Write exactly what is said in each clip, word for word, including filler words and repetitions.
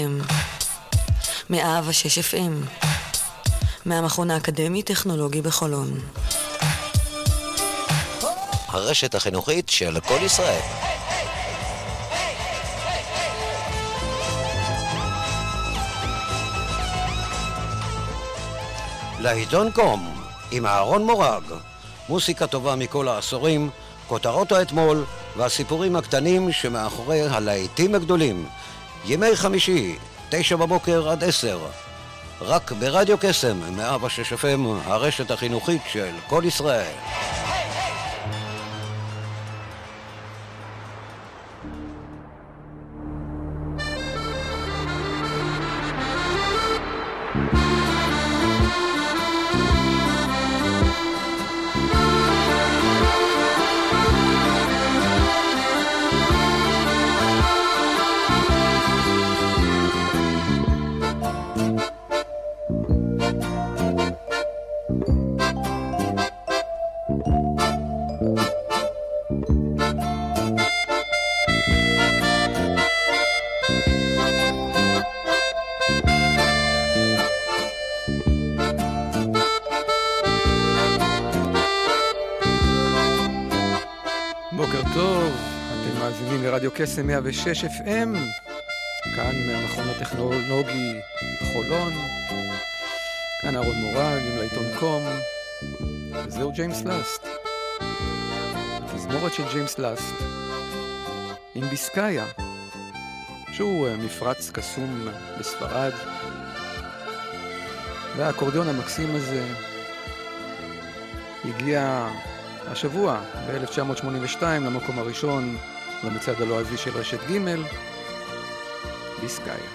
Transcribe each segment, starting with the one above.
מאה ושש אף אם מהמכון האקדמי-טכנולוגי בחולון. הרשת החינוכית של כל ישראל. לעיתון קום עם אהרון מורג, מוסיקה טובה מכל העשורים, כותרות האתמול והסיפורים הקטנים שמאחורי הלהיטים הגדולים. ימי חמישי, תשע בבוקר עד עשר, רק ברדיו קסם, מאה ושש אף אם, הרשת החינוכית של כל ישראל. רדיו קסם מאה ושש אף אם, כאן מהמכון הטכנולוגי בחולון, כאן אהרון מורג עם לעיתון קום, וזהו ג'יימס לאסט, תזמורת של ג'יימס לאסט, עם ביסקאיה, שהוא מפרץ קסום בספרד, והאקורדיון המקסים הזה הגיע השבוע ב-אלף תשע מאות שמונים ושתיים למקום הראשון במצעד הלועזי של רשת ג', ביסקאיה.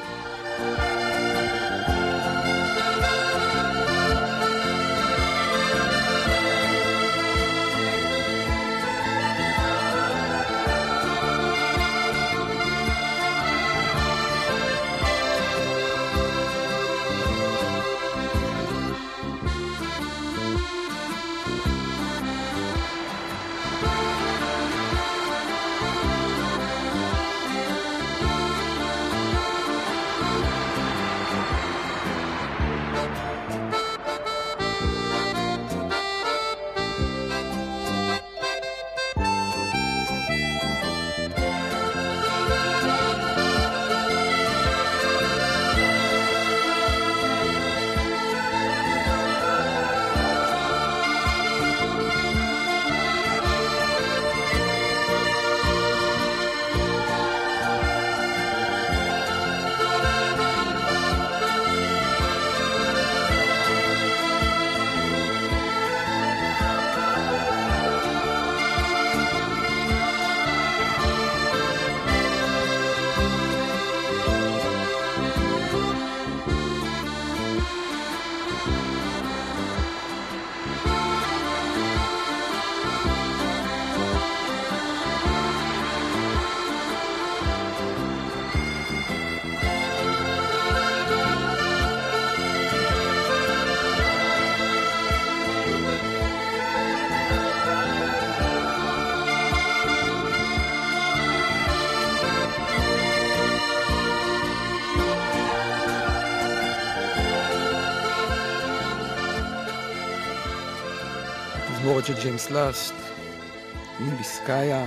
תזמורת של ג'יימס לאסט עם ביסקאיה,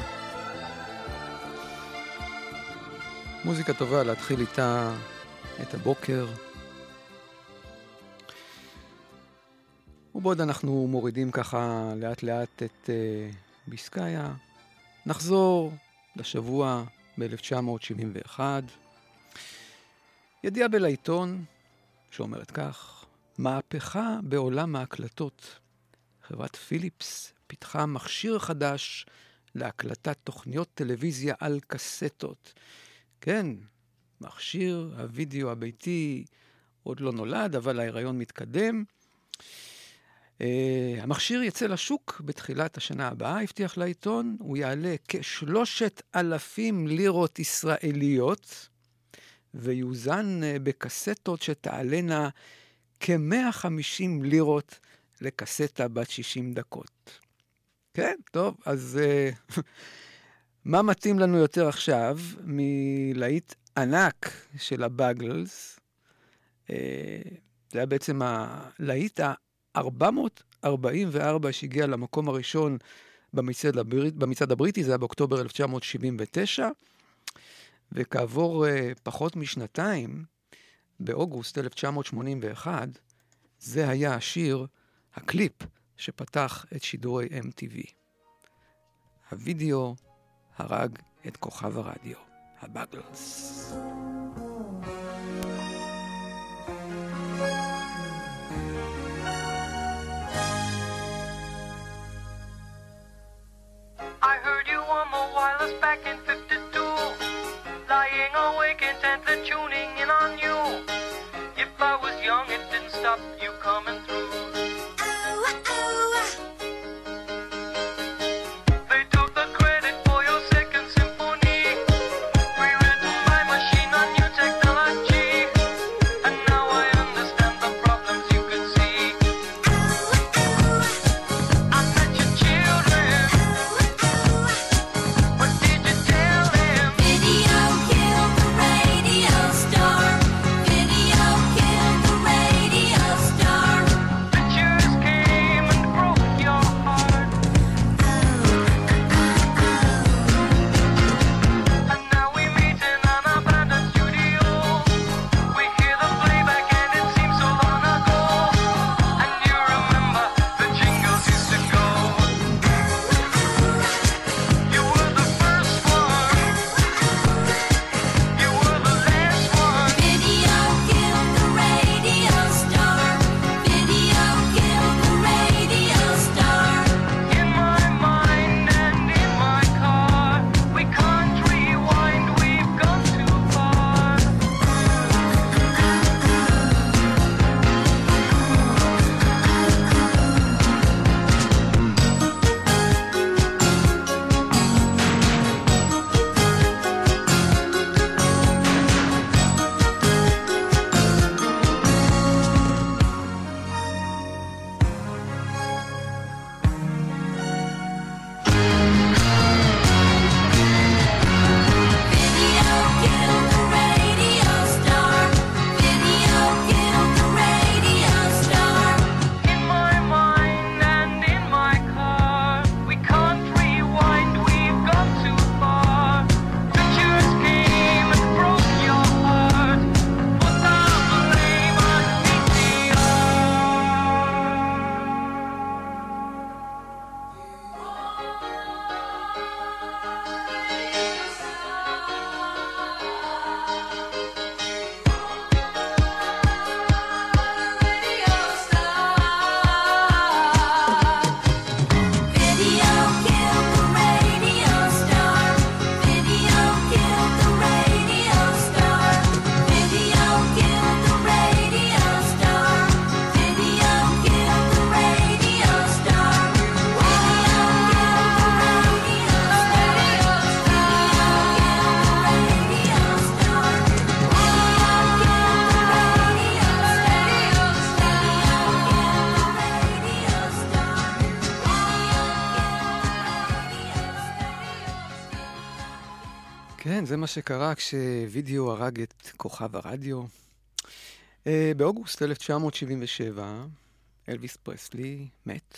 מוזיקה טובה להתחיל איתה את הבוקר. ובעוד אנחנו מורידים ככה לאט לאט את uh, ביסקאיה, נחזור לשבוע ב-אלף תשע מאות שבעים ואחת. ידיעה בלעיתון שאומרת כך: מהפכה בעולם ההקלטות. חברת פיליפס פיתחה מכשיר חדש להקלטת תוכניות טלוויזיה על קסטות. כן, מכשיר הווידאו הביתי עוד לא נולד, אבל ההיריון מתקדם. Uh, המכשיר יצא לשוק בתחילת השנה הבאה, הבטיח לעיתון. הוא יעלה כשלושת אלפים לירות ישראליות, ויוזן uh, בקסטות שתעלנה כ-מאה וחמישים לירות לקסטה בת שישים דקות. כן, טוב, אז uh, מה מתאים לנו יותר עכשיו מלהיט ענק של הבאגלס. זה היה בעצם הלהיט ה-ארבע מאות ארבעים וארבע שהגיע למקום הראשון במצעד, הברית, במצעד הבריטי, זה היה באוקטובר אלף תשע מאות שבעים ותשע, וכעבור פחות משנתיים, באוגוסט אלף תשע מאות שמונים ואחת, זה היה השיר, הקליפ, שפתח את שידורי אם טי וי. הווידאו הרג את כוכב הרדיו, הבאגלס. I heard you on the wireless back in fifty-two, lying awake intently tuning in on you. If I was young, it didn't stop you coming through. They took the credit for your second symphony, rewritten by machine on new technology, and now I understand the problems you could see. I met your children, what did you tell them? Video killed the radio star. Video killed the radio star. The tears came and broke your heart, and now we meet in an abandoned studio. We hear the playback and it seems so long ago, and you remember the jingles used to go. You were the first one, you were the last one. Video killed the radio star. Video killed the radio star. In my mind and in my car, we can't rewind, we've gone too far. Video killed the radio star. Video killed the radio star. In my mind and in my car, we can't rewind, we've gone too far. The tears came and broke your heart, put the blame on V C Video killed the radio star. Video killed the radio star. Video killed the radio star. Video killed the radio star. Video כן, זה מה שקרה כשווידאו הרג את כוכב הרדיו. אה, באוגוסט אלף תשע מאות שבעים ושבע, אלוויס פרסלי מת,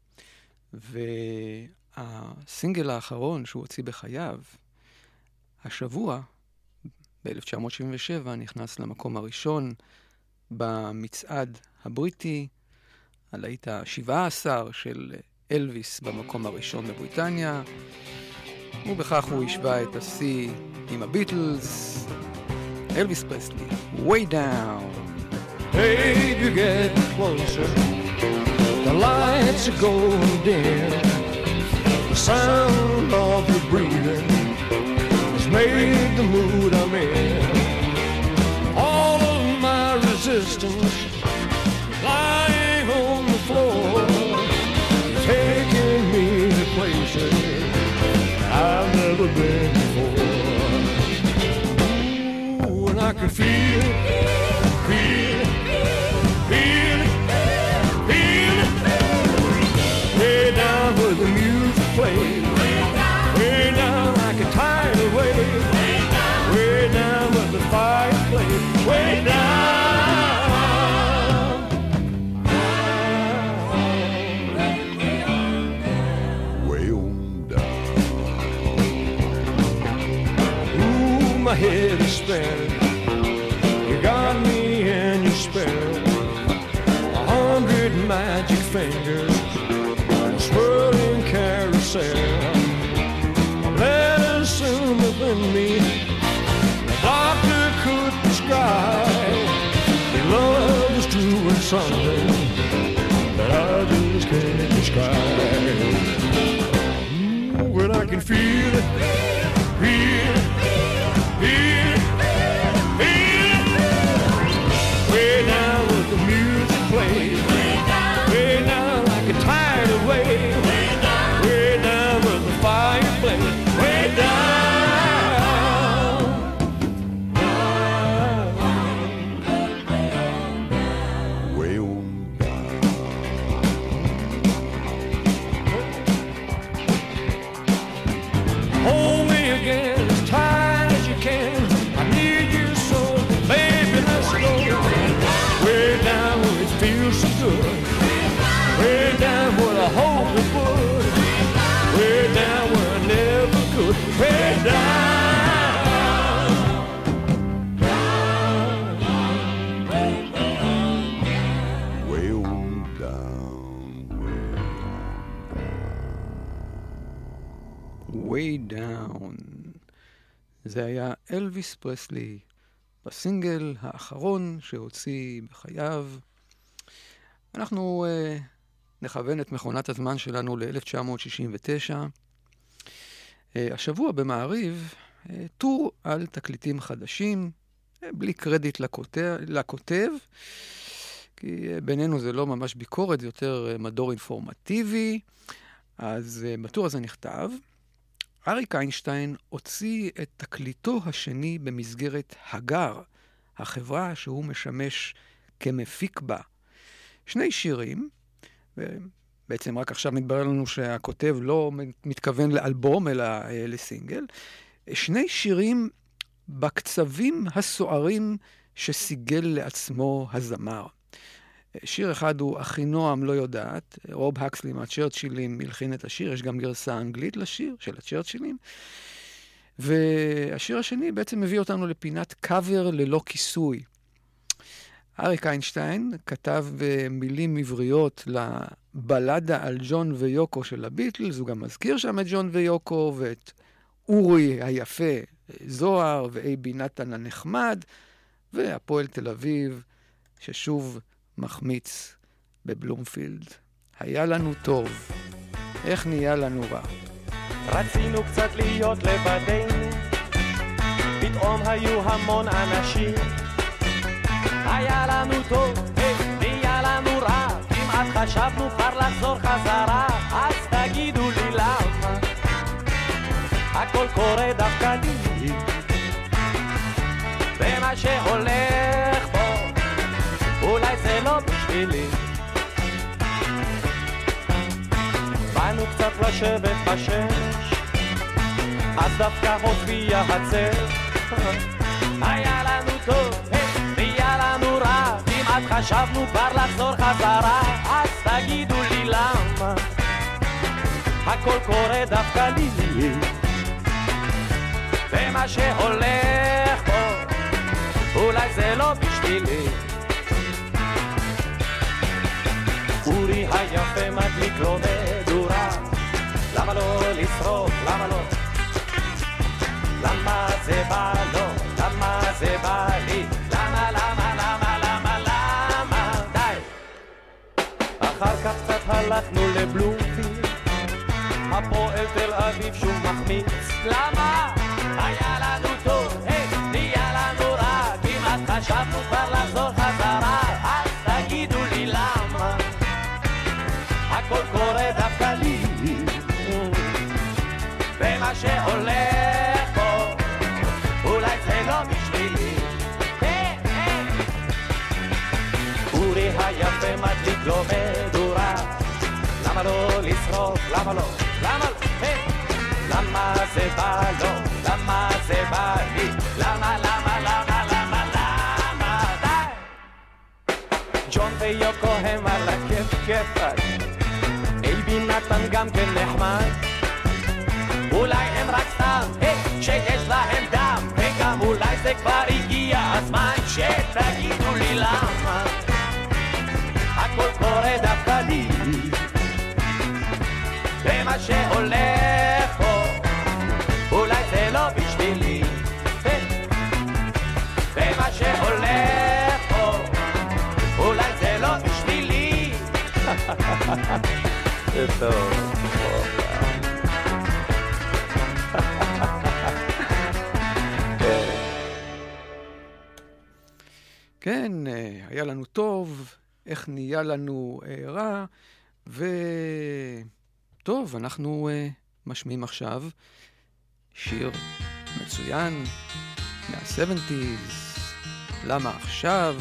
והסינגל האחרון שהוא הוציא בחייו, השבוע, ב-אלף תשע מאות שבעים ושבע, נכנס למקום הראשון במצעד הבריטי, הלהיט ה-שבע עשרה של אלוויס במקום הראשון בבריטניה, ובכך הוא השווה את השיא עם הביטלס. אלוויס פרסלי, way down. Hey, you get closer, the lights are going dim, the sound of your breathing has made the mood I'm in. All of my resistance lying on the floor, taking me to places I've never been before. Ooh, and I can feel it, feel it, feel it, feel it, way down where the music plays, way down like a tidal wave, way down where the fingers on a swirling carousel. Medicine within me, the doctor could prescribe. He loves doing something that I just can't describe. Ooh, when I can feel it, feel it, feel it, feel it, way down with the music plays, way down like a tidal wave, way down with the fireplace, way down, down, way on down. Hold me again as tight as you can. I need you so, baby, let's go. Way down where it feels so good. Way down where I hope it would. Way down where I never could. Way down. Way on down. Way down. זה היה אלוויס פרסלי בסינגל האחרון שהוציא בחייו. אנחנו uh, נכוון את מכונת הזמן שלנו ל-אלף תשע מאות שישים ותשע. Uh, השבוע במעריב, uh, טור על תקליטים חדשים, uh, בלי קרדיט לכותב, לכותב כי uh, בינינו זה לא ממש ביקורת, זה יותר uh, מדור אינפורמטיבי. אז uh, בטור הזה נכתב, אריק איינשטיין הוציא את תקליטו השני במסגרת הגר, החברה שהוא משמש כמפיק בה. שני שירים, ובעצם רק עכשיו מתברר לנו שהכותב לא מתכוון לאלבום אלא לסינגל, שני שירים בקצבים הסוערים שסיגל לעצמו הזמר. שיר אחד הוא אחינועם לא יודעת, רוב הקסלי מהצ'רצ'ילים הלחין את השיר, יש גם גרסה אנגלית לשיר של הצ'רצ'ילים, והשיר השני בעצם מביא אותנו לפינת קאבר ללא כיסוי. אריק איינשטיין כתב מילים עבריות לבלדה על ג'ון ויוקו של הביטלס, הוא גם מזכיר שם את ג'ון ויוקו ואת אורי היפה זוהר ואייבי נתן הנחמד, והפועל תל אביב ששוב מחמיץ בבלומפילד. היה לנו טוב, איך נהיה לנו רע? רצינו קצת להיות לבדנו, פתאום היו המון אנשים. היה לנו טוב, נהיה לנו רע, כמעט חשבנו כבר לחזור חזרה. אז תגידו לי למה הכל קורה דווקא לי, ומה שהולך בו אולי זה לא בשבילי. באנו קצת לשבת בשש, אז דווקא הופיע הצל. היה לנו טוב, נהיה לנו רע, כמעט חשבנו כבר לחזור חזרה. אז תגידו לי למה הכל קורה דווקא לי, ומה שהולך בו אולי זה לא בשבילי. אורי היפה מדליק לו מדורה, למה לא לשרוף, למה לא? למה זה בא לו, למה זה בא לי, למה, למה, למה, למה, למה, די. אחר כך קצת הלכנו לבלומפילד, הפועל תל אביב שוב מחמיץ. למה? היה לנו טוב, נהיה לנו רע, כמעט חשבנו כבר לחזור חזרה. אז תגידו לי למה הכל קורה דווקא לי, ומה שהולך בו אולי זה לא בשבילי. אורי היפה מדליק לו מדורה, למה לא לשרוף, למה לא, למה לא, למה זה בא לו, למה זה בא לי, למה, למה, למה, למה, למה, די. ג'ון ויוקו הם על הכיף כיפת, אייבי נתן גם כן נחמד, אולי הם רק סתם, היי, שיש להם דם, וגם אולי זה כבר הגיע הזמן שתגידו לי למה הכל קורה דווקא לי, ומה שהולך פה אולי זה לא בשבילי, ומה שהולך פה אולי זה לא בשבילי. זה טוב. כן, היה לנו טוב, איך נהיה לנו רע, וטוב, אנחנו משמיעים עכשיו שיר מצוין מה-שבעים, למה עכשיו?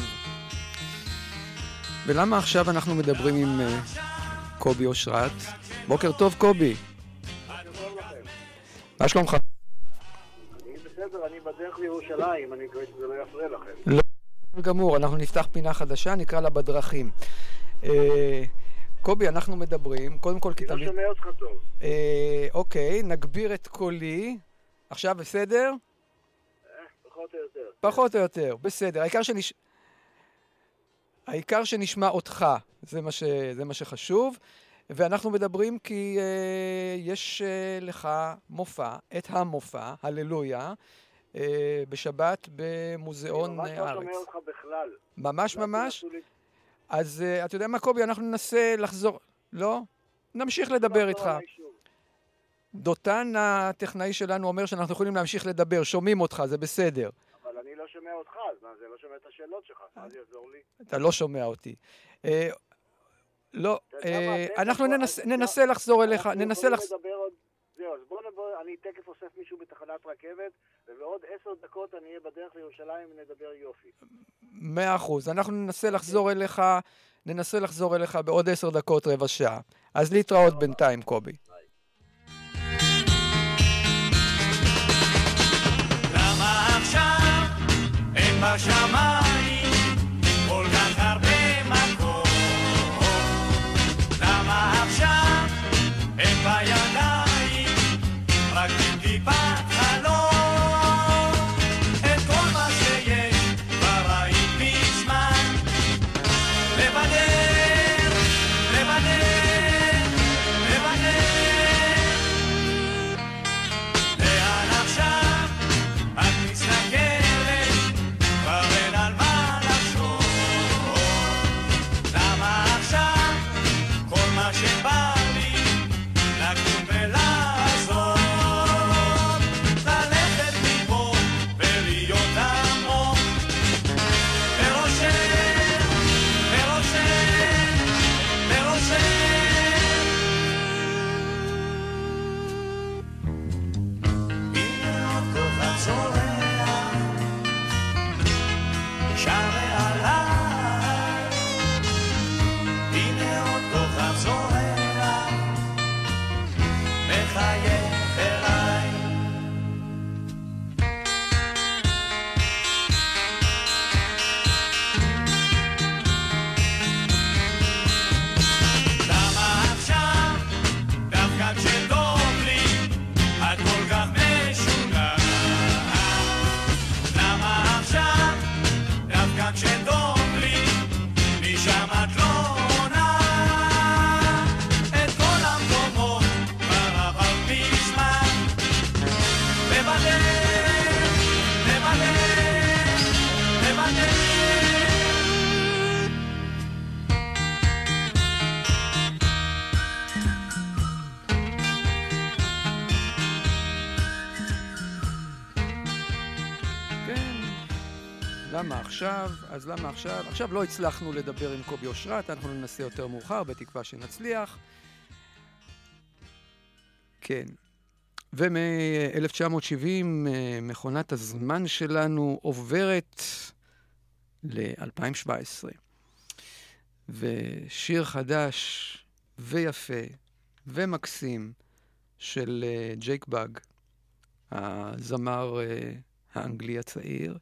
ולמה עכשיו אנחנו מדברים עם קובי אושרת? בוקר טוב, קובי. מה שלומך? אני בסדר, אני בדרך לירושלים, אני מקווה שזה לא יפריע לכם. לא, גמור, אנחנו נפתח פינה חדשה, נקרא לה בדרכים. קובי, אנחנו מדברים, קודם כל כי אני תמיד... לא שומע אותך טוב. אוקיי, נגביר את קולי. עכשיו בסדר? פחות או יותר. פחות או יותר, בסדר. העיקר שנש... העיקר שנשמע אותך, זה מה, ש... זה מה שחשוב. ואנחנו מדברים כי uh, יש uh, לך מופע, את המופע, הללויה, uh, בשבת במוזיאון הארץ. אני ממש לא שומע אותך בכלל. ממש ממש? אז uh, אתה יודע מה, קובי, אנחנו ננסה לחזור... לא? נמשיך לדבר איתך. דותן הטכנאי שלנו אומר שאנחנו יכולים להמשיך לדבר, שומעים אותך, זה בסדר. אבל אני לא שומע אותך, אז מה, זה לא שומע את השאלות שלך, מה זה יעזור לי? אתה לא שומע אותי. לא, אנחנו ננסה לחזור אליך, ננסה לחזור... זהו, אז בואו, אני תקף אוסף מישהו בתחנת רכבת, ובעוד עשר דקות אני אהיה בדרך לירושלים ונדבר יופי. מאה אחוז, אנחנו ננסה לחזור אליך, ננסה לחזור אליך בעוד עשר דקות רבע שעה. אז להתראות בינתיים, קובי. למה עכשיו אין בשמיים כל כך הרבה מקום? למה עכשיו אין בידיים רק טיפת חלום? את כל מה שיש כבר ראיתי מזמן. לבדר, לבדר, לבדר. לאן עכשיו את מסתכלת? כבר אין על מה לחשוב. למה עכשיו כל מה שבא לי לקום ולעזור, ללכת מפה ולהיות עמוק ורושם, ורושם, ורושם. הנה עוד כוכב זורח שם מעליי, הנה עוד כוכב זורח מחייך אליי. למה עכשיו דווקא כשטוב לי את כל כך משונה? למה עכשיו דווקא כשטוב לי משם את לא עונה? את כל המקומות כבר עברת מזמן. לבדר, לבדר, לבדר. כן, למה עכשיו? אז למה עכשיו? עכשיו לא הצלחנו לדבר עם קובי אושרת, אנחנו ננסה יותר מאוחר, בתקווה שנצליח. כן. ומ-אלף תשע מאות שבעים מכונת הזמן שלנו עוברת ל-אלפיים שבע עשרה. ושיר חדש ויפה ומקסים של אה, ג'ייק באג, הזמר אה, האנגלי הצעיר.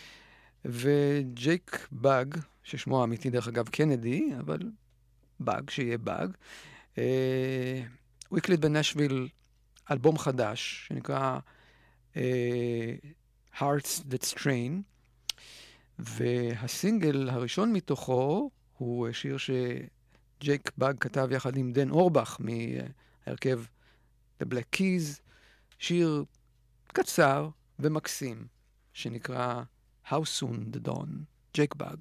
וג'ייק באג, ששמו האמיתי דרך אגב קנדי, אבל באג, שיהיה באג, אה, הוא הקליט בנשוויל אלבום חדש, שנקרא אה, Hearts That Strain, והסינגל הראשון מתוכו הוא שיר שג'ייק באג כתב יחד עם דן אורבך מהרכב The Black Keys, שיר קצר ומקסים, שנקרא How Soon the Dawn, ג'ייק באג.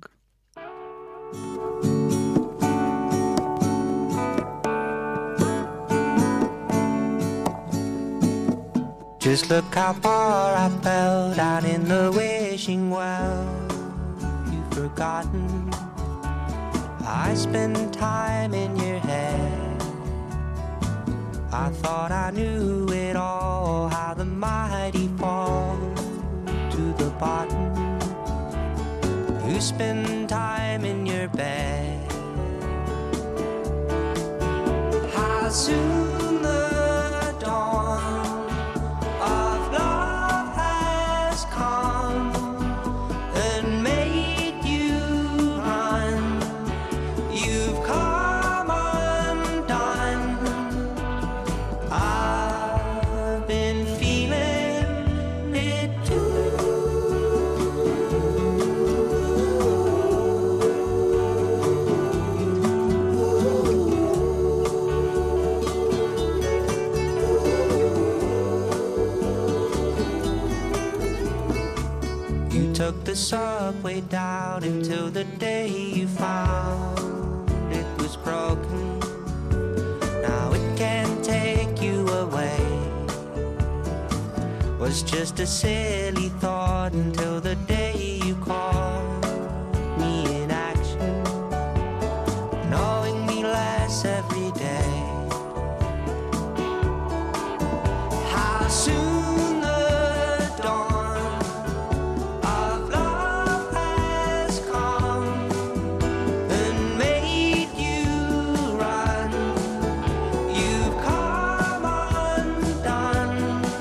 Just look how far I fell down in the wishing well. You've forgotten I spent time in your head. I thought I knew it all, how the mighty fall to the bottom. You spend time in your bed. How soon the dawn of love has come and made you run. You've come undone. I've been feeling it too. You took the subway down until the day you found it was broken. Now it can't take you away. Was just a silly thought until the day you caught me in action, knowing me less every day. How soon the dawn of love has come and made you run. You've come undone.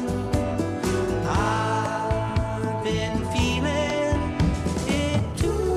I've been feeling it too.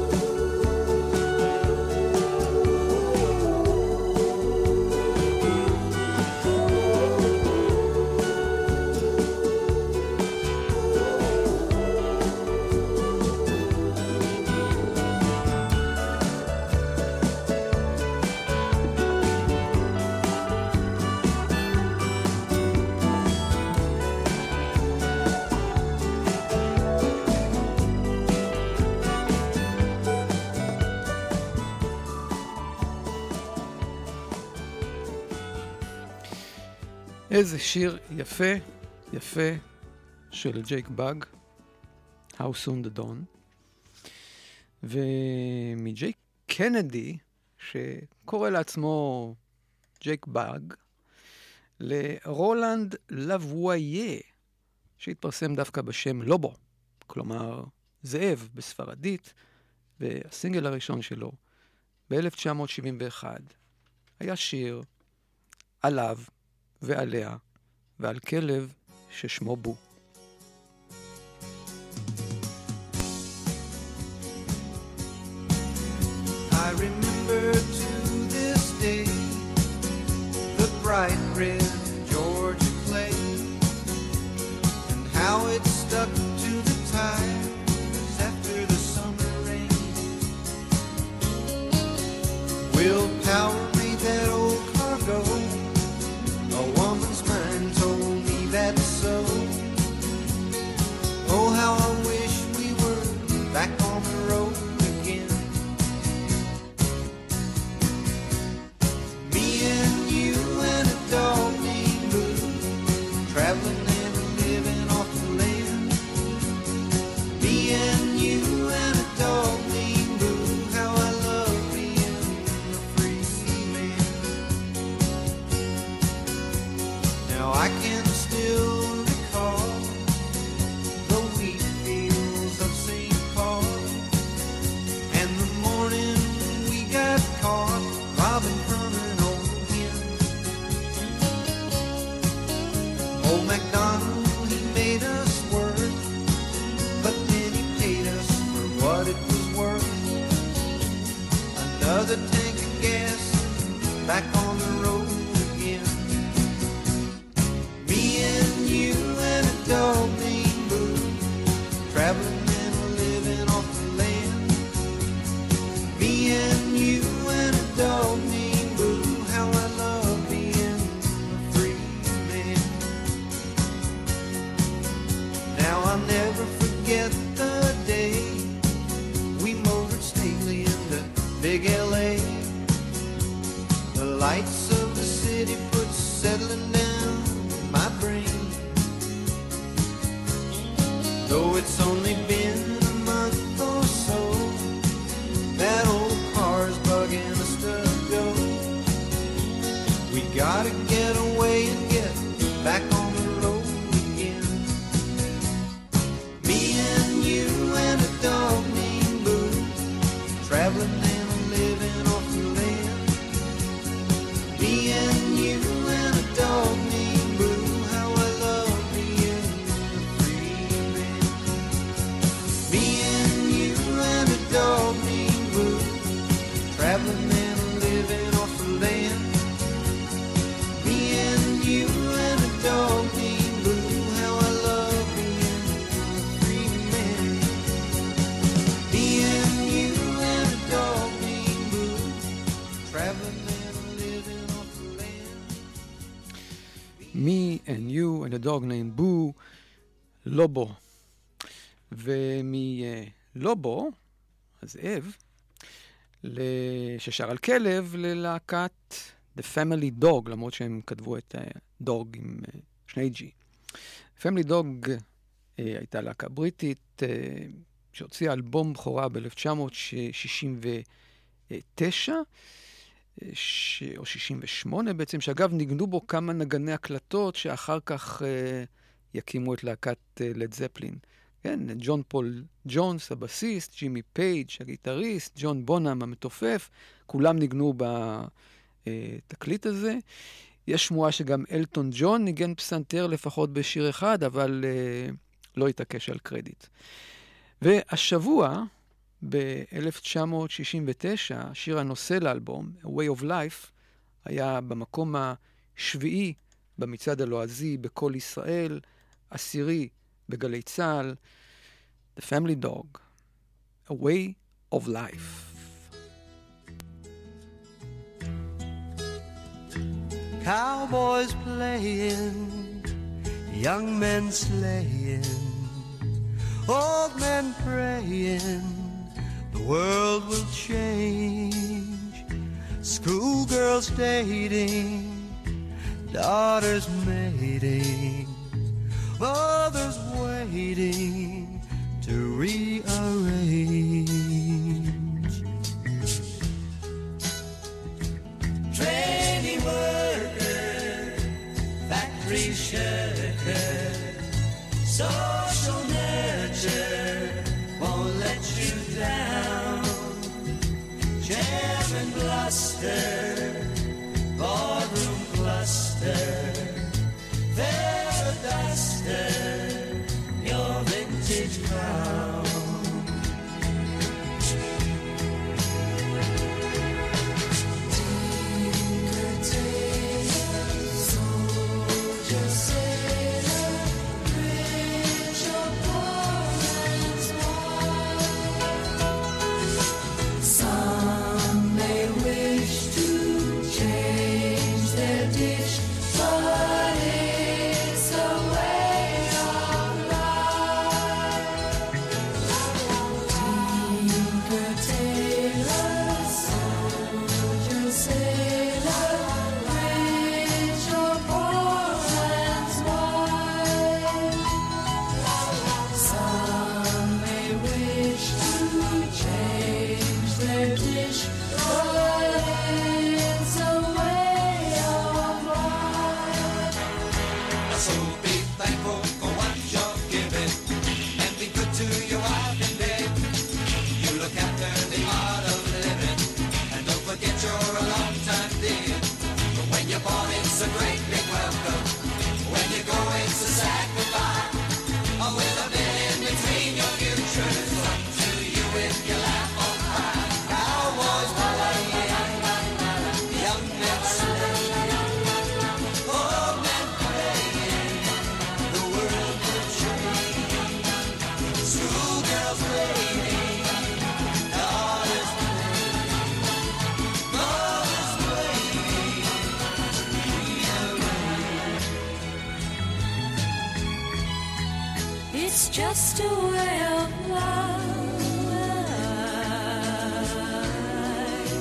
איזה שיר יפה, יפה של ג'ייק באג, How Soon the Dawn. ומג'ייק קנדי, שקורא לעצמו ג'ייק באג, לרולנד לבואיה, שהתפרסם דווקא בשם לובו, כלומר זאב בספרדית, והסינגל הראשון שלו ב-אלף תשע מאות שבעים ואחת היה שיר עליו ועליה ועל כלב ששמו בו. I remember to this day the bright red Georgia clay and how it stuck to the tires after the summer rain. Willpower made that old car go. A woman's mind told me that's so. Oh, how I wish we were back on the road again. Me and you and a dog named Boo, traveling and living off the land. Me and you and a dog named Boo, how I love being a free man. Now I can still recall the wheat fields of Saint Paul and the morning we got caught robbing from an old hen. Old MacDonald, he made us work, but then he paid us for what it was worth. Another tank of gas, back on the road again. Me and you and a dog named Boo, traveling and living off the land. Me and you and a dog named Boo, how I love being a free man. big L A. The lights of the city put settling down my brain. Though it's only been a month or so, that old car's bugging us to go. We gotta get away and get back on the road again. Me and you and a dog named Boo, traveling and living off the land. Me and you and a dog named Boo, how I love being a free man. Me and you and a dog named Boo, traveling and living off the land. Me and you and a dog named Boo, how I love being a free man. Me and you and a dog named Boo, traveling and living off the land. Me and you and a dog named Boo, לובו. ומלובו, הזאב, ששר על כלב, ללהקת The Family Dog, למרות שהם כתבו את דוג עם שני ג'י. Family Dog אה, הייתה להקה בריטית, אה, שהוציאה אלבום בכורה ב-אלף תשע מאות שישים ותשע, אה, ש... או שישים ושמונה בעצם, שאגב ניגנו בו כמה נגני הקלטות, שאחר כך אה, יקימו את להקת לד זפלין. כן, ג'ון פול ג'ונס, הבסיסט, ג'ימי פייג', הגיטריסט, ג'ון בונאם, המתופף, כולם ניגנו בתקליט הזה. יש שמועה שגם אלטון ג'ון ניגן פסנתר לפחות בשיר אחד, אבל uh, לא התעקש על קרדיט. והשבוע, ב-אלף תשע מאות שישים ותשע, שיר הנושא לאלבום, A Way of Life, היה במקום השביעי במצעד הלועזי בכל ישראל, עשירי בגלי צהל, The Family Dog, A Way of Life. Cowboys playing, young men slaying, old men praying, the world will change. Schoolgirls dating, daughters mating, mothers waiting to rearrange. Trading worker, factory shirker, social nurture won't let you down. Jam and bluster, boardroom cluster, they're a duster, your vintage crown. Tinker, tailor, soldier, sailor, rich or poor and small. Some may wish to change their dish, but it's a way of life. Tinker, tailor, soldier, sailor, rich or poor and small. Some may wish to change their dish, but it's a way of life. So be thankful for what you're given, and be good to your wife and babe. You look after the art of living, and don't forget you're a long time dear. But when you're born, it's a great big welcome. When you go, it's a sad goodbye. Oh, with a bit in between your future, it's up to you if you laugh or cry. Cowboys playing, young men slaying, old men praying, the world will change. Schoolgirls waiting, daughters waiting, mothers waiting, rearrange. It's just a way of life.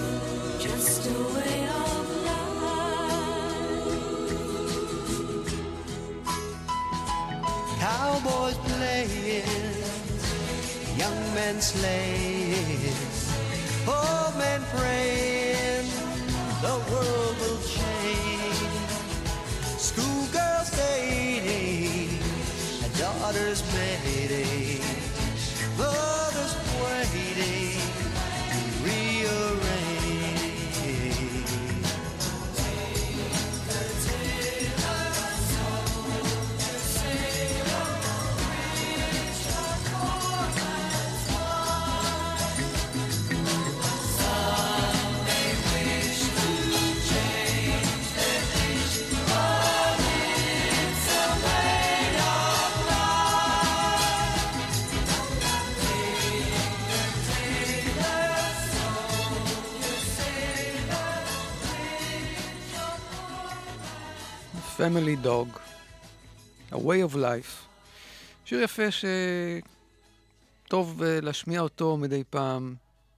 men slaying, old men praying, the world will change. Schoolgirls dating, and daughters mating, mothers waiting to rearrange. Family Dog, A Way of Life. שיר יפה שטוב אה, להשמיע אותו מדי פעם.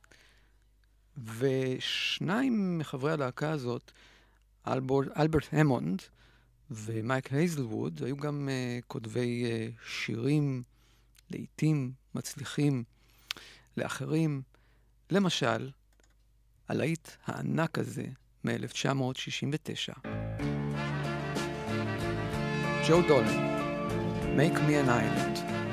ושניים מחברי הלהקה הזאת, אלבור, אלברט המונד ומייק הייזלווד, היו גם אה, כותבי אה, שירים, לעיתים מצליחים לאחרים. למשל, הלהיט הענק הזה מ-אלף תשע מאות שישים ותשע. Joe Dolan, Make Me an Island.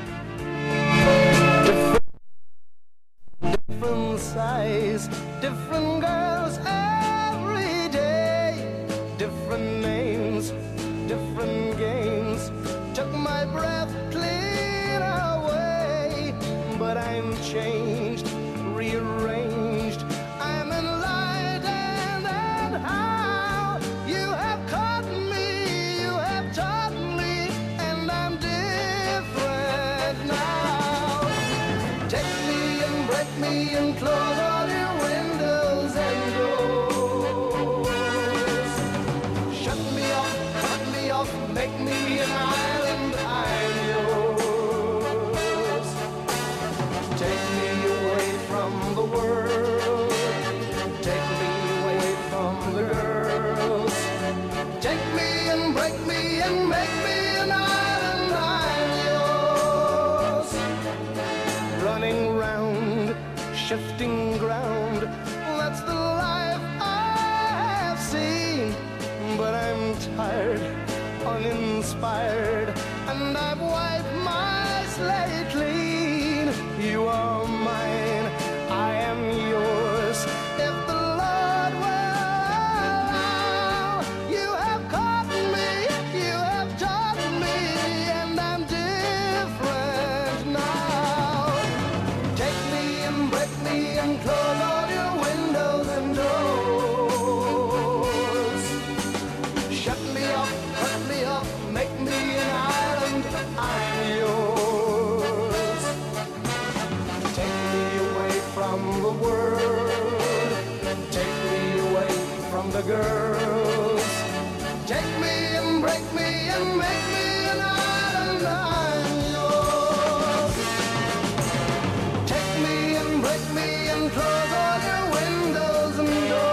Different size, different girls every day, different names, different games, took my breath clean away, but I'm changed, rearranged, I'm enlightened, and how you have caught me, you have taught me, and I'm different now. Take me and break me and close all your windows and doors. Shut me off, cut me off, make me an island, I'm yours. Take me away from the world, take me away from the girls. Take me and break me and make me an island, I'm yours. Running round, shifting ground, that's the life I have seen. But I'm tired, uninspired, and I've wiped my slate clean. You are mine, I am yours. If the Lord will allow, you have caught me, you have taught me, and I'm different now. Take me and break me and close all your windows and doors. Shut me off, cut me off, make me an island, I'm yours. Take me away from the world, take me away from the girls. Take me and break me and make me an island, I'm yours. Take me and break me and close all your windows and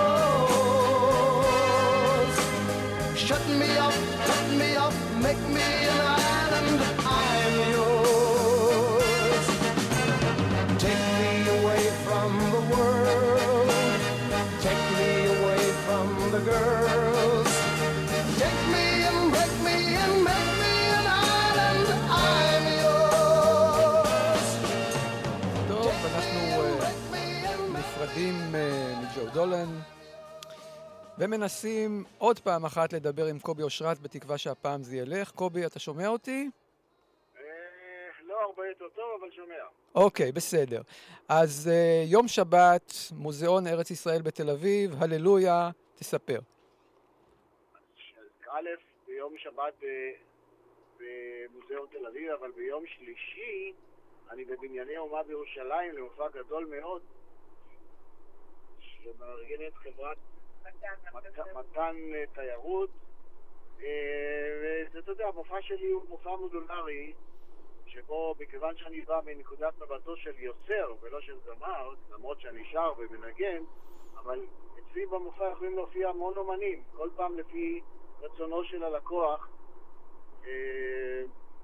doors. Shut me off, cut me off, make me an island, I'm yours. Take me away from the world, take me away from the girls. Take me and break me and make me an island, I'm yours. טוב, אנחנו אה, נפרדים אה, מג'ו דולן ומנסים עוד פעם אחת לדבר עם קובי אושרת בתקווה שהפעם זה ילך. קובי, אתה שומע אותי? לא הרבה יותר טוב, אבל שומע. אוקיי, בסדר. אז אה, יום שבת, מוזיאון ארץ ישראל בתל אביב, הללויה, תספר. א', ביום שבת ב- במוזיאון תל אביב, אבל ביום שלישי אני בבנייני אומה בירושלים למופע גדול מאוד שמארגנת חברת מת- מתן אה, תיירות. אה, ואתה יודע, המופע שלי הוא מופע מודולרי שבו מכיוון שאני בא מנקודת מבטו של יוצר ולא של זמר, למרות שאני שר ומנגן, אבל אצלי במופע יכולים להופיע המון אומנים, כל פעם לפי רצונו של הלקוח. אה,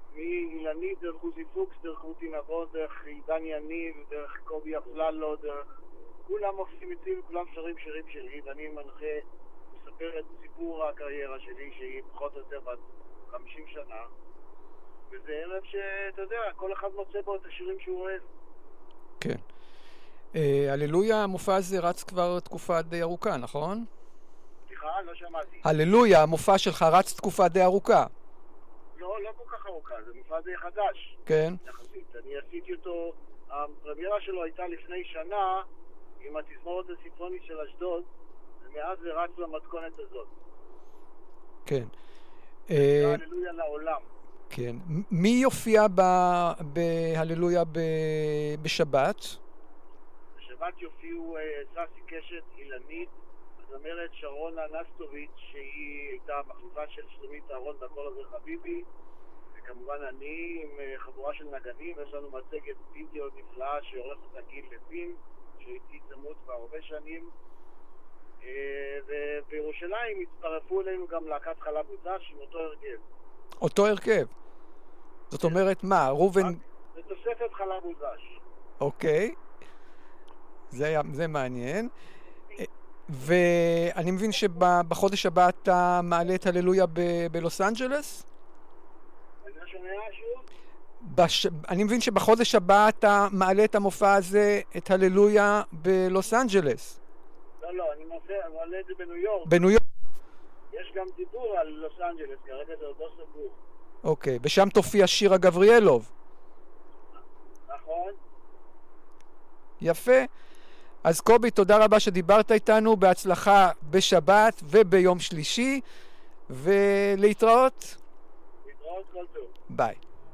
מאילנית דרך עוזי פוקס, דרך רותי נבון, דרך עידן יניב, דרך קובי אפללו, דרך... כולם עושים איתי וכולם שרים שירים שלי, ואני מנחה, מספר את סיפור הקריירה שלי, שהיא פחות או יותר בת חמישים שנה, וזה ערב שאתה יודע, כל אחד מוצא בו את השירים שהוא אוהב. כן. אה, הללויה, המופע הזה רץ כבר תקופה די ארוכה, נכון? סליחה, לא שמעתי. הללויה, המופע שלך רץ תקופה די ארוכה. לא, לא כל כך ארוכה, זה מופע די חדש. כן. יחסית. אני עשיתי אותו, הפרמיירה שלו הייתה לפני שנה עם התזמורת הסימפונית של אשדוד, ומאז זה רץ למתכונת הזאת. כן. זה אה, הללויה לעולם. כן. מ- מי יופיע ב- בהללויה ב- בשבת? בשבת יופיעו אה, ססי קשת, אילנית, הזמרת שרונה נסטוביץ' שהיא הייתה המחליפה של שלומית אהרון בקול הזה חביבי, וכמובן אני עם אה, חבורה של נגנים. יש לנו מצגת וידאו נפלאה שעורך אותה גיל לוין, שהייתי צמוד כבר הרבה שנים. אה, ובירושלים הצטרפו אלינו גם להקת חלב ודש עם אותו הרכב. אותו הרכב. זאת אומרת מה, ראובן... זה תוספת חלב ודש. אוקיי. זה, היה- זה מעניין. אה, ואני מבין שבחודש הבא אתה מעלה את הללויה ב- בלוס אנג'לס? אני לא שומע שוב? בש... אני מבין שבחודש הבא אתה מעלה את המופע הזה, את הללויה, בלוס אנג'לס. לא, לא, אני מופיע, אני מעלה את זה בניו יורק. בניו יורק. יש גם דיבור על לוס אנג'לס, כרגע זה עוד לא סגור. אוקיי, ושם תופיע שירה גבריאלוב. נכון? יפה. אז קובי, תודה רבה שדיברת איתנו, בהצלחה בשבת וביום שלישי, ולהתראות. להתראות כל טוב. ביי.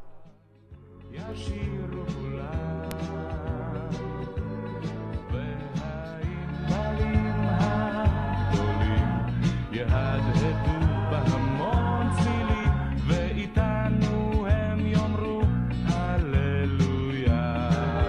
ישירו כולם, והענבלים הגדולים יהדהדו בהמון צלילים, ואיתנו הם יאמרו הללויה.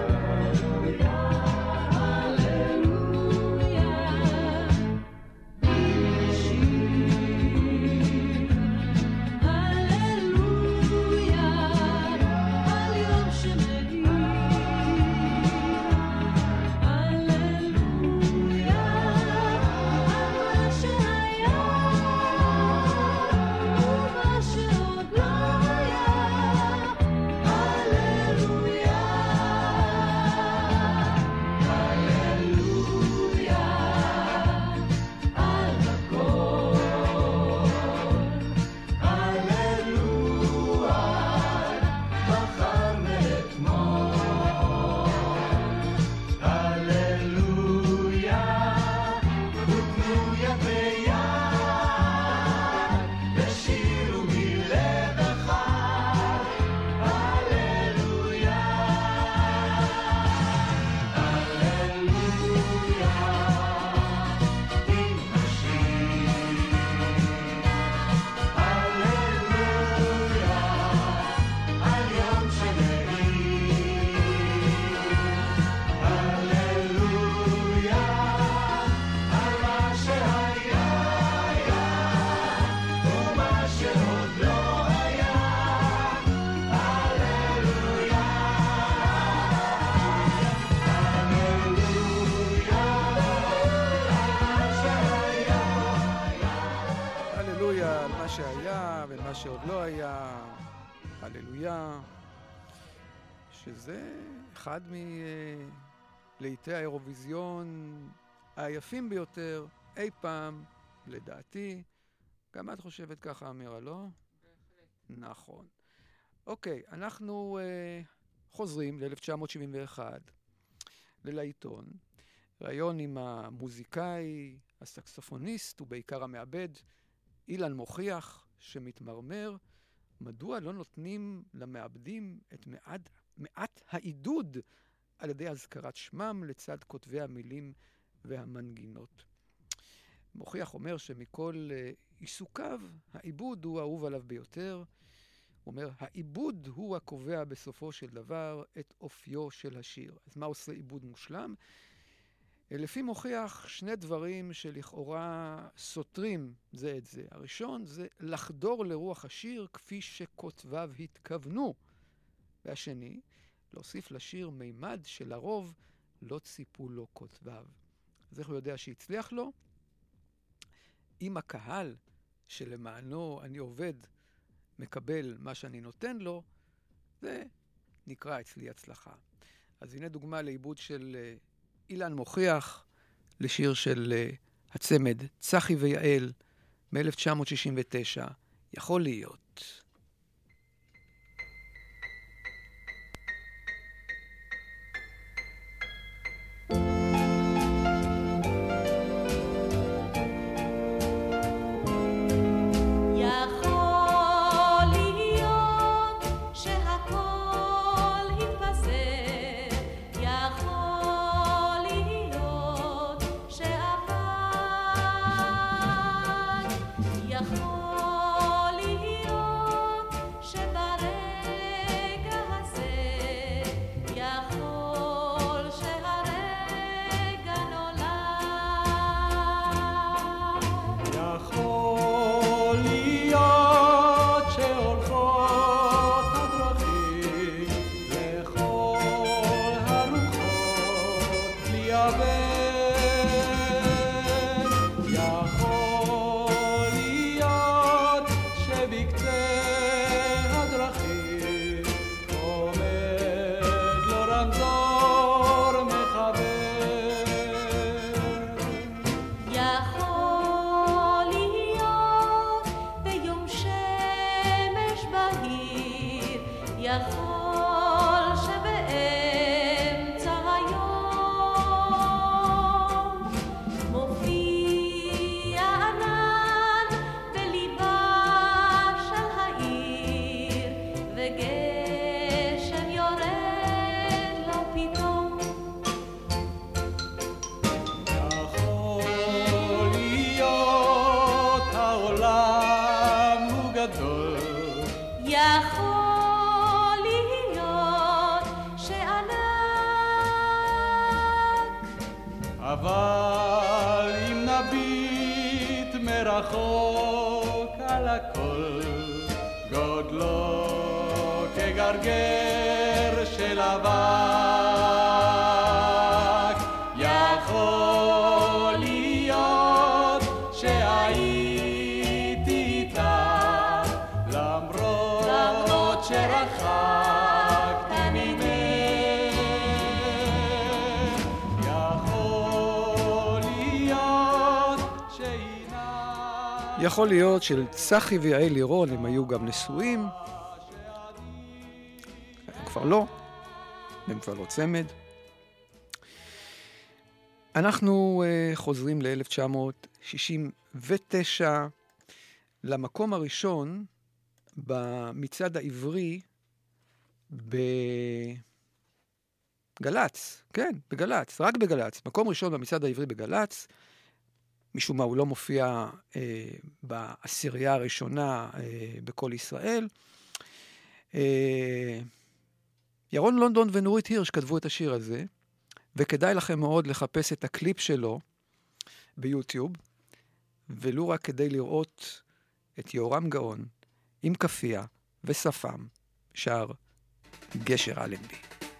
הללויה על מה שהיה ומה שעוד לא היה. הללויה. שזה אחד מלהיטי האירוויזיון היפים ביותר אי פעם, לדעתי. גם את חושבת ככה, אמירה, לא? בהחלט. נכון. אוקיי, אנחנו אה, חוזרים ל-אלף תשע מאות שבעים ואחת, ללעיתון. ראיון עם המוזיקאי, הסקסופוניסט ובעיקר המעבד, אילן מוכיח, שמתמרמר מדוע לא נותנים למעבדים את מעט, מעט העידוד על ידי הזכרת שמם לצד כותבי המילים והמנגינות. מוכיח אומר שמכל uh, עיסוקיו, העיבוד הוא האהוב עליו ביותר. הוא אומר, העיבוד הוא הקובע בסופו של דבר את אופיו של השיר. אז מה עושה עיבוד מושלם? לפי מוכיח שני דברים שלכאורה סותרים זה את זה. הראשון זה לחדור לרוח השיר כפי שכותביו התכוונו. והשני, להוסיף לשיר מימד שלרוב לא ציפו לו כותביו. אז איך הוא יודע שהצליח לו? אם הקהל שלמענו אני עובד מקבל מה שאני נותן לו, זה נקרא אצלי הצלחה. אז הנה דוגמה לעיבוד של אילן מוכיח לשיר של הצמד צחי ויעל מ-אלף תשע מאות שישים ותשע, יכול להיות. אבל אם נביט מרחוק על הכל, גודלו כגרגר של אבק, יכול להיות שהייתי איתה למרות שרחקתי ממך. יכול להיות של צחי ויעל לירון, הם היו גם נשואים. הם כבר לא, הם כבר לא צמד. אנחנו uh, חוזרים ל-אלף תשע מאות שישים ותשע, למקום הראשון במצעד העברי בגלץ. כן, בגלץ, רק בגלץ. מקום ראשון במצעד העברי בגלץ. משום מה הוא לא מופיע אה, בעשירייה הראשונה אה, בכל ישראל. אה, ירון לונדון ונורית הירש כתבו את השיר הזה, וכדאי לכם מאוד לחפש את הקליפ שלו ביוטיוב, ולו רק כדי לראות את יורם גאון עם כפייה ושפם שר גשר אלנבי.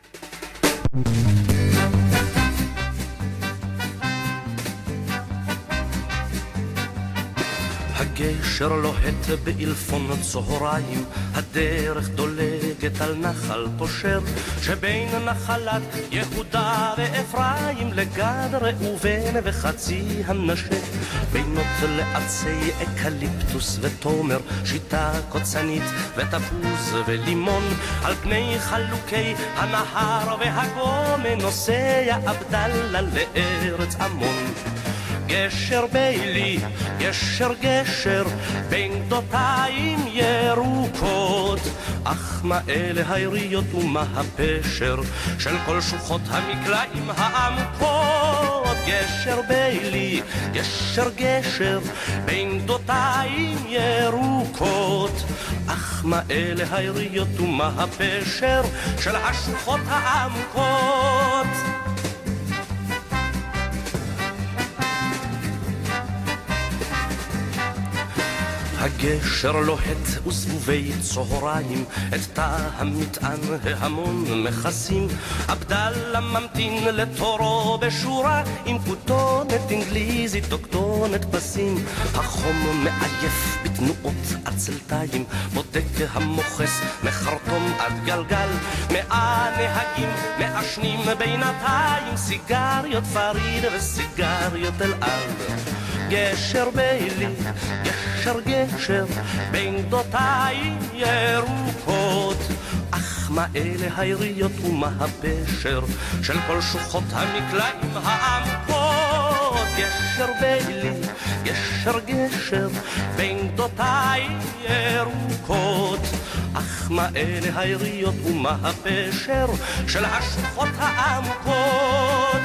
הגשר לוהט באלפון צהריים, הדרך דולגת על נחל פושר, שבין נחלת יהודה ואפרים לגד ראובן וחצי המנשה, בינות לעצי אקליפטוס ותומר, שיטה קוצנית ותפוז ולימון, על פני חלוקי הנהר והגומן נוסע עבדאללה לארץ עמון. גשר בילי, גשר גשר, בין גדותיים ירוקות, אך מה אלה היריות ומה הפשר של כל שוחות המקלעים העמוקות. גשר בילי, גשר גשר, בין גדותיים ירוקות, אך מה אלה היריות ומה הפשר של השוחות העמוקות. הגשר לוהט וסבובי צהריים, את תא המטען ההמון מכסים. עבדאללה ממתין לתורו בשורה, עם כותונת אנגליזית או כתונת פסים. החום מעייף בתנועות עצלתיים, בודק המוחס מחרטום עד גלגל. מאה נהגים מעשנים בינתיים, סיגריות פריד וסיגריות אל על. גשר בילי, גשר גשר, בין גדותיי ירוקות. אך מה אלה היריות ומה הפשר של כל שוחות המקלעים העמקות? גשר בילי, גשר גשר, בין גדותיי ירוקות. אך מה אלה היריות ומה הפשר של השוחות העמקות?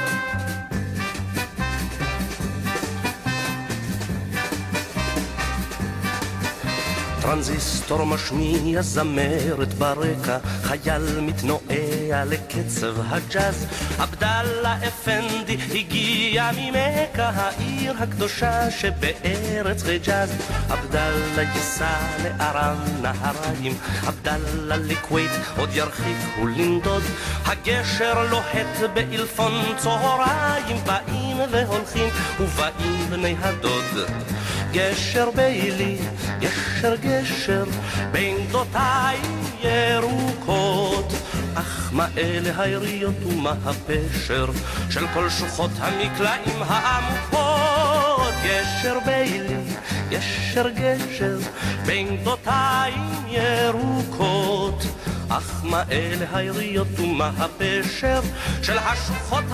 טרנזיסטור משמיע זמרת ברקע, חייל מתנועע לקצב הג'אז. עבדאללה אפנדי הגיע ממכה, העיר הקדושה שבארץ חיג'אז. עבדאללה ייסע לארם נהריים, עבדאללה לכווית עוד ירחיק ולנדוד. הגשר לוהט באלפון צהריים, באים והולכים ובאים בני הדוד. גשר בילי, גשר גשר, בין גדותיי ירוקות. אך מה אלה היריות ומה הפשר של כל שוחות המקלעים העמוקות? גשר בילי, גשר גשר, בין גדותיי ירוקות. אך מה אלה היריות ומה הפשר של השוחות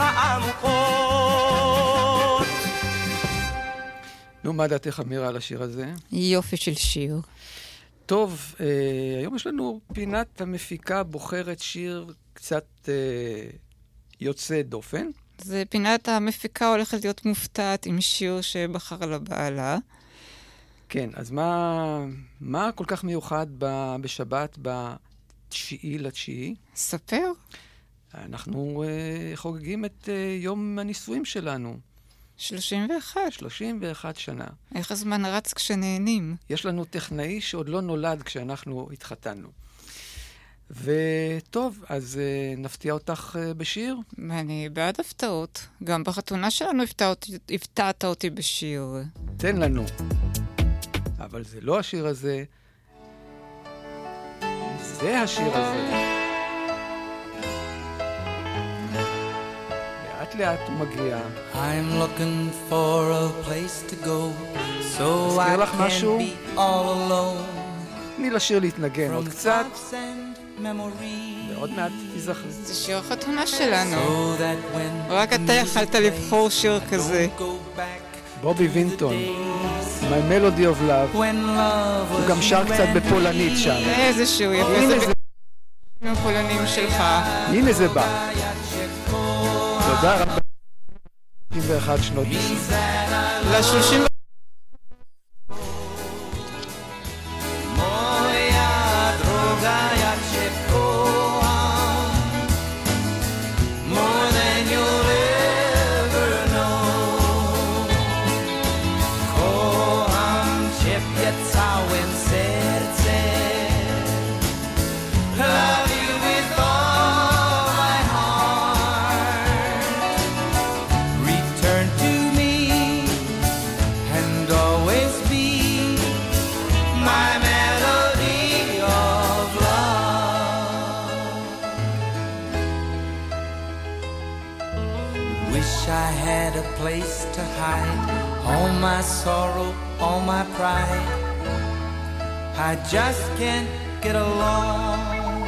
העמוקות? נו, מה דעתך אמירה על השיר הזה? יופי של שיר. טוב, אה, היום יש לנו פינת המפיקה בוחרת שיר קצת אה, יוצא דופן. זה פינת המפיקה הולכת להיות מופתעת עם שיר שבחר לבעלה. כן, אז מה, מה כל כך מיוחד ב, בשבת בתשיעי לתשיעי? ספר. אנחנו אה, חוגגים את אה, יום הנישואים שלנו. שלושים ואחת. שלושים ואחת שנה. איך הזמן רץ כשנהנים. יש לנו טכנאי שעוד לא נולד כשאנחנו התחתנו. וטוב, אז uh, נפתיע אותך uh, בשיר? אני בעד הפתעות. גם בחתונה שלנו הפתעת, הפתעת אותי בשיר. תן לנו. אבל זה לא השיר הזה. זה השיר הזה. לאט לאט הוא מגיע. I'm looking for a place to go so I לך can משהו? be all alone תני לשיר להתנגן עוד from קצת, thoughts and memories ועוד מעט תיזכרי. זה שיר החתונה שלנו. so that when רק אתה יכלת לבחור שיר כזה. go back בובי וינטון, My Melody of Love. when love הוא was גם שר you קצת and בפולנית שם. איזה שיר יפה. הנה זה זה, עם הפולנים שלך. הנה זה בא. תודה רבה. שלושים ואחת שנות נישואים. ל-שלושים Moja droga, ja cię kocham more than you'll ever know. Kocham ciebie całym sercem. Love you with all my heart. Return to me and always be my melody of love. Wish I had a place to hide all my sorrow, all my pride. I just can't get along,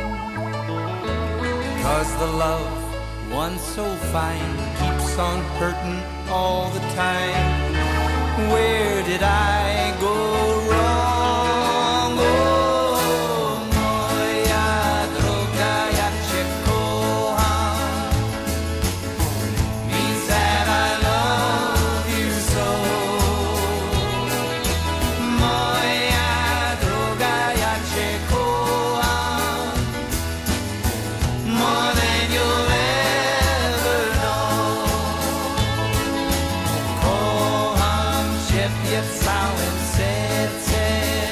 'cause the love once so fine keeps on hurting all the time. Where did I go wrong? Oh, moja droga, ja cię kocham, means that I love you so. Moja droga, ja cię kocham more than you'll ever know. Kocham ciebie całym sercem.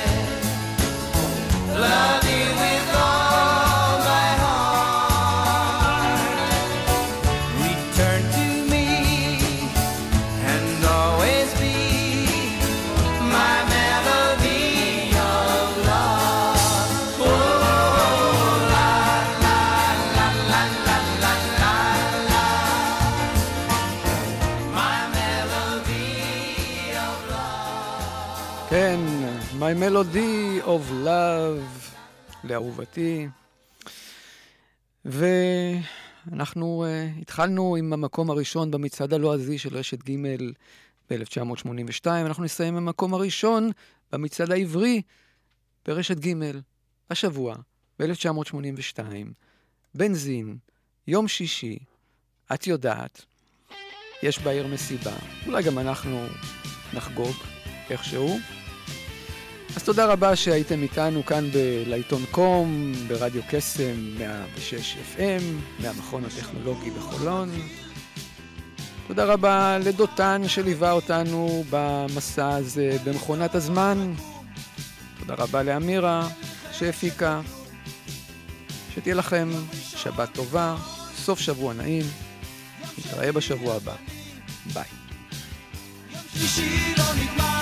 כן, My Melody of Love, לאהובתי. ואנחנו uh, התחלנו עם המקום הראשון במצעד הלועזי של רשת ג' ב-אלף תשע מאות שמונים ושתיים. אנחנו נסיים עם המקום הראשון במצעד העברי ברשת ג' השבוע ב-אלף תשע מאות שמונים ושתיים. בנזין, יום שישי, את יודעת, יש בעיר מסיבה. אולי גם אנחנו נחגוג איכשהו. אז תודה רבה שהייתם איתנו כאן בלעיתון קום, ברדיו קסם מאה ושש אף אם, מהמכון הטכנולוגי בחולון. תודה רבה לדותן שליווה אותנו במסע הזה במכונת הזמן. תודה רבה לאמירה שהפיקה. שתהיה לכם שבת טובה, סוף שבוע נעים. נתראה בשבוע הבא. ביי. שישי לא נגמר